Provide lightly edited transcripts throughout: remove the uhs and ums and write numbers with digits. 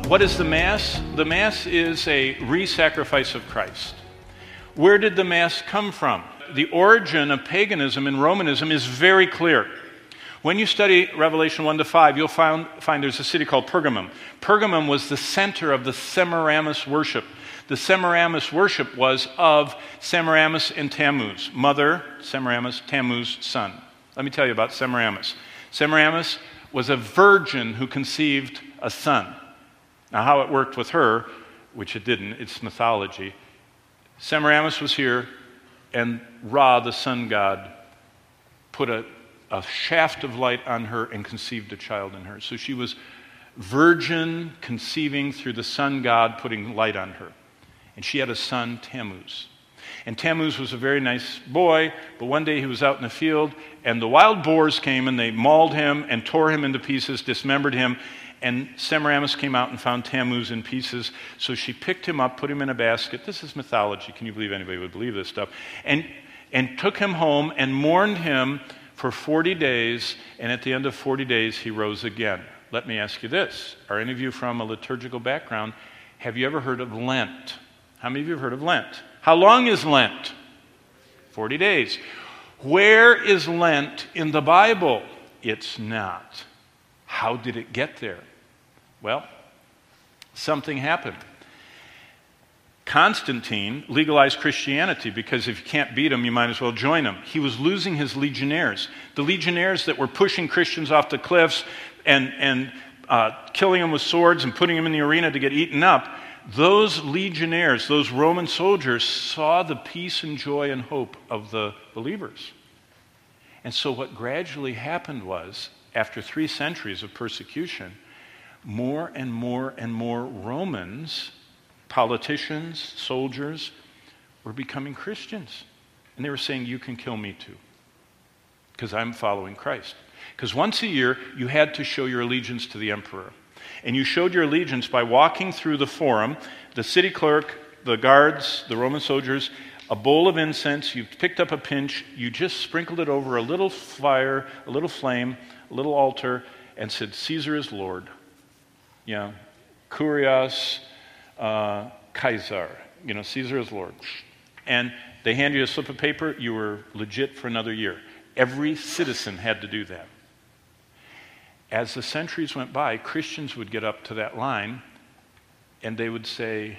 What is the Mass? The Mass is a re-sacrifice of Christ. Where did the Mass come from? The origin of paganism and Romanism is very clear. When you study Revelation 1 to 5, you'll find there's a city called Pergamum. Pergamum was the center of the Semiramis worship. The Semiramis worship was of Semiramis and Tammuz. Mother, Semiramis, Tammuz, son. Let me tell you about Semiramis. Semiramis was a virgin who conceived a son. Now, how it worked with her, which it didn't, it's mythology. Semiramis was here, and Ra, the sun god, put a shaft of light on her and conceived a child in her. So she was virgin, conceiving through the sun god, putting light on her. And she had a son, Tammuz. And Tammuz was a very nice boy, but one day he was out in the field, and the wild boars came, and they mauled him and tore him into pieces, dismembered him. And Semiramis came out and found Tammuz in pieces, so she picked him up, put him in a basket. This is mythology. Can you believe anybody would believe this stuff? And took him home and mourned him for 40 days, and at the end of 40 days, he rose again. Let me ask you this. Are any of you from a liturgical background? Have you ever heard of Lent? How many of you have heard of Lent? How long is Lent? 40 days. Where is Lent in the Bible? It's not. How did it get there? Well, something happened. Constantine legalized Christianity because if you can't beat him, you might as well join him. He was losing his legionnaires. The legionnaires that were pushing Christians off the cliffs and killing them with swords and putting them in the arena to get eaten up, those legionnaires, those Roman soldiers, saw the peace and joy and hope of the believers. And so what gradually happened was, after 3 centuries of persecution, more and more and more Romans, politicians, soldiers, were becoming Christians. And they were saying, you can kill me too, because I'm following Christ. Because once a year, you had to show your allegiance to the emperor. And you showed your allegiance by walking through the forum, the city clerk, the guards, the Roman soldiers, a bowl of incense, you picked up a pinch, you just sprinkled it over a little fire, a little flame, a little altar, and said, Caesar is Lord. Yeah, Kurios Caesar. Caesar is Lord. And they hand you a slip of paper, you were legit for another year. Every citizen had to do that. As the centuries went by, Christians would get up to that line, and they would say,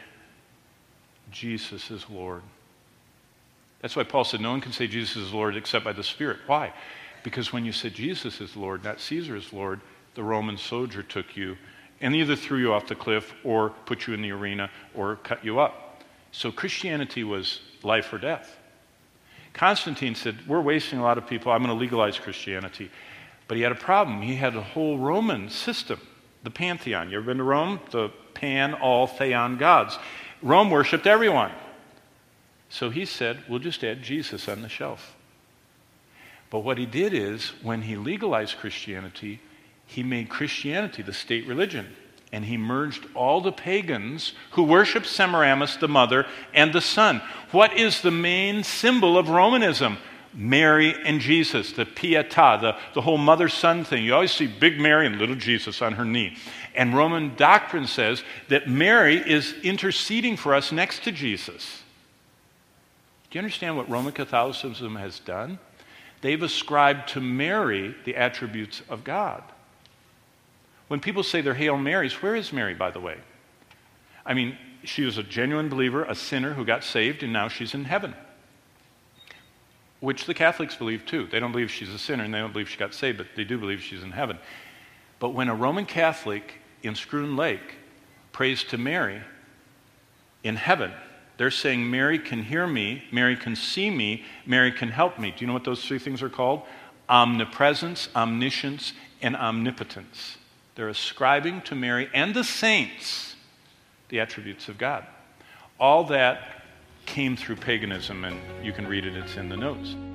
Jesus is Lord. That's why Paul said, no one can say Jesus is Lord except by the Spirit. Why? Because when you said Jesus is Lord, not Caesar is Lord, the Roman soldier took you and either threw you off the cliff or put you in the arena or cut you up. So Christianity was life or death. Constantine said, we're wasting a lot of people. I'm going to legalize Christianity. But he had a problem. He had a whole Roman system, the pantheon. You ever been to Rome? The pan, all, theon gods. Rome worshipped everyone. So he said, we'll just add Jesus on the shelf. But what he did is, when he legalized Christianity, he made Christianity the state religion. And he merged all the pagans who worshiped Semiramis, the mother, and the son. What is the main symbol of Romanism? Mary and Jesus, the pietà, the whole mother-son thing. You always see big Mary and little Jesus on her knee. And Roman doctrine says that Mary is interceding for us next to Jesus. Do you understand what Roman Catholicism has done? They've ascribed to Mary the attributes of God. When people say they're Hail Marys, where is Mary, by the way? I mean, she was a genuine believer, a sinner who got saved, and now she's in heaven. Which the Catholics believe too. They don't believe she's a sinner and they don't believe she got saved, but they do believe she's in heaven. But when a Roman Catholic in Scroon Lake prays to Mary in heaven, they're saying, Mary can hear me, Mary can see me, Mary can help me. Do you know what those 3 things are called? Omnipresence, omniscience, and omnipotence. They're ascribing to Mary and the saints the attributes of God. All that came through paganism, and you can read it, it's in the notes.